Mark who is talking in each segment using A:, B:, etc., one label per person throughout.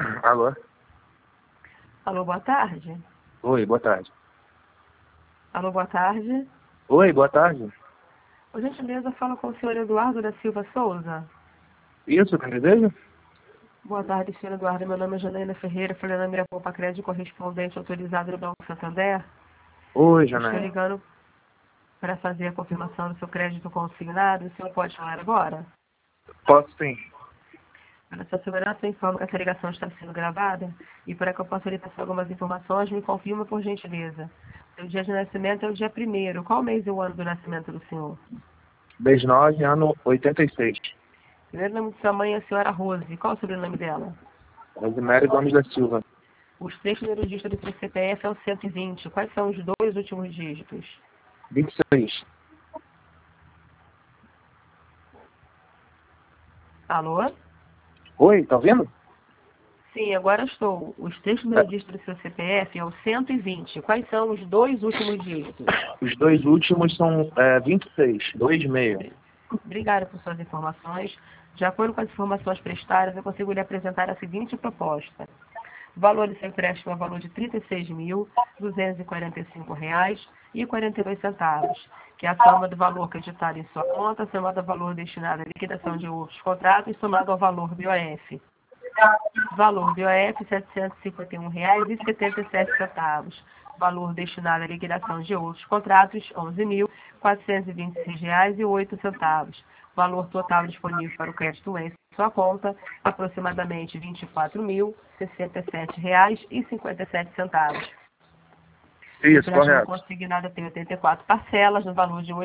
A: Alô?
B: Alô, boa tarde.
A: Oi, boa tarde.
B: Alô, boa tarde.
A: Oi, boa tarde.
B: Por gentileza, fala com o senhor Eduardo da Silva Souza.
A: Isso, que deseja?
B: Boa tarde, senhor Eduardo. Meu nome é Janaína Ferreira, falando Mira Poupa Crédito, correspondente autorizado do Banco Santander.
A: Oi,
B: Eu estou
A: Janaína.
B: ligando para fazer a confirmação do seu crédito consignado. O senhor pode falar agora?
A: Posso sim.
B: Para sua segurança, eu informo que essa ligação está sendo gravada e para que eu possa lhe passar algumas informações, me confirma por gentileza. Seu dia de nascimento é o dia 1º. Qual mês e o ano do nascimento do senhor?
A: 29, ano 86.
B: Primeiro nome de sua mãe é a senhora Rose. Qual é o sobrenome dela?
A: Rosemary Gomes da Silva.
B: Os 3 primeiros dígitos do seu CPF é o 120. Quais são os 2 últimos dígitos?
A: 26.
B: Alô?
A: Oi, tá ouvindo?
B: Sim, agora estou. Os 3
A: É,
B: primeiros dígitos do seu CPF é o 120. Quais são os 2 últimos dígitos?
A: os dois últimos são 26, 26.
B: Obrigada por suas informações. De acordo com as informações prestadas, eu consigo lhe apresentar a seguinte proposta. O valor do seu empréstimo é o valor de R$ 36.245,42, que é a soma do valor acreditado em sua conta, somado ao valor destinado à liquidação de outros contratos, somado ao valor do IOF. Valor do IOF, R$ 751,77. Valor destinado à liquidação de outros contratos, R$ 11.426,08. Valor total disponível para o crédito em sua conta, aproximadamente R$ 24.067,57. O
A: Isso,
B: empréstimo
A: correto.
B: consignado tem 84 parcelas, no valor de R$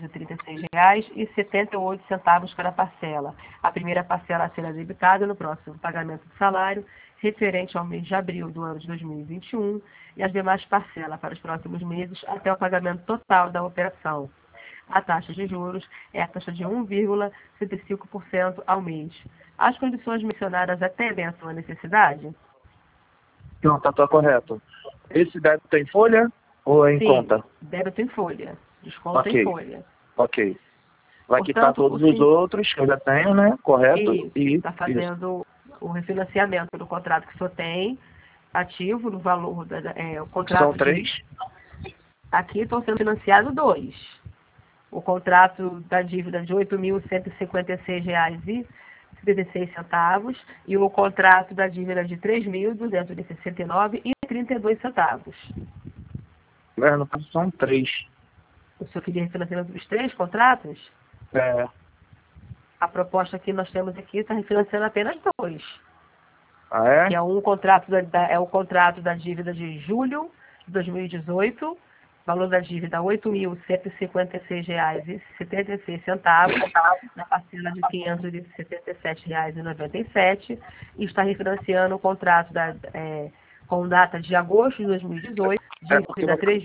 B: 836,78 cada parcela. A primeira parcela será debitada no próximo pagamento do salário, referente ao mês de abril do ano de 2021, e as demais parcelas para os próximos meses até o pagamento total da operação. A taxa de juros é a taxa de 1,75% ao mês. As condições mencionadas atendem à sua necessidade?
A: Não, tá correto. Esse débito tem folha ou é em
B: Sim,
A: conta?
B: débito em folha, desconto em
A: Ok,
B: folha.
A: ok. Vai quitar
B: Portanto, o
A: todos os
B: senhor
A: outros que eu já tenho, né? Correto? E
B: está
A: isso.
B: fazendo o refinanciamento do contrato que o senhor tem, ativo no valor, o
A: São
B: contrato de...
A: 3?
B: Aqui estão sendo financiados 2. O contrato da dívida de R$ 8.156,36 e o contrato da dívida de R$ 3.269,32.
A: No caso são 3.
B: O senhor queria refinanciamento dos 3 contratos?
A: É.
B: A proposta que nós temos aqui está refinanciando apenas 2,
A: Ah, é?
B: que é um contrato é o contrato da dívida de julho de 2018, valor da dívida R$ 8.156,76, na parcela de R$ 577,97, e está refinanciando o contrato com data de agosto de 2018,
A: É porque
B: dívida
A: no,
B: R$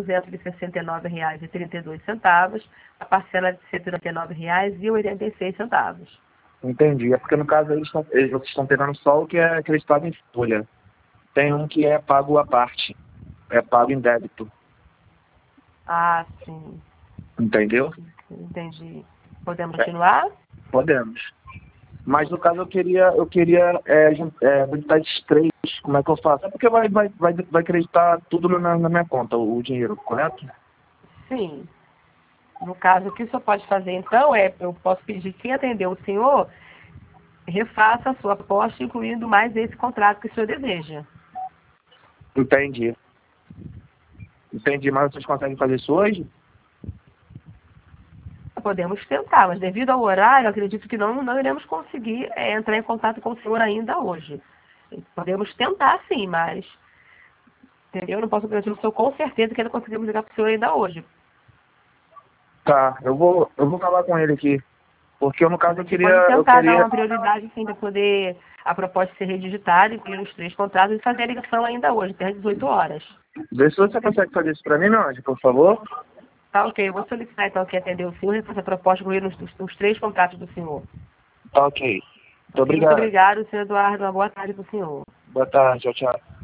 B: 3.269,32, a parcela de R$ 199,86.
A: entendi. É porque no caso vocês estão pegando só o que é acreditado em folha. Tem um que é pago à parte. É pago em débito.
B: Ah, sim.
A: Entendeu?
B: Entendi. Podemos
A: É,
B: continuar?
A: podemos. Mas no caso eu queria habilitar esses 3. Como é que eu faço? É porque vai acreditar tudo na minha conta, o dinheiro, correto?
B: Sim. No caso, o que o senhor pode fazer, então, eu posso pedir que quem atendeu o senhor refaça a sua aposta, incluindo mais esse contrato que o senhor deseja.
A: Entendi. Entendi, mas vocês conseguem fazer isso hoje?
B: Podemos tentar, mas devido ao horário, acredito que não iremos conseguir entrar em contato com o senhor ainda hoje. Podemos tentar, sim, mas entendeu? Eu não posso garantir o senhor com certeza que ainda conseguimos ligar para o senhor ainda hoje.
A: Tá, eu vou falar com ele aqui. Porque eu, no
B: Mas
A: caso
B: a
A: eu
B: gente
A: queria,
B: pode
A: eu
B: tentar dar
A: queria.
B: uma prioridade, sim, para poder a proposta ser redigitada, incluir os 3 contratos e fazer a ligação ainda hoje, até às 18 horas.
A: Vê se você consegue fazer isso pra mim, meu anjo, por favor.
B: Tá, ok. Eu vou solicitar, então, que atendeu o senhor e faça a proposta, incluir os 3 contratos do senhor.
A: Tá ok. Muito
B: Ok, muito
A: obrigado.
B: obrigado, senhor Eduardo. Uma boa tarde para o senhor.
A: Boa tarde, tchau, tchau.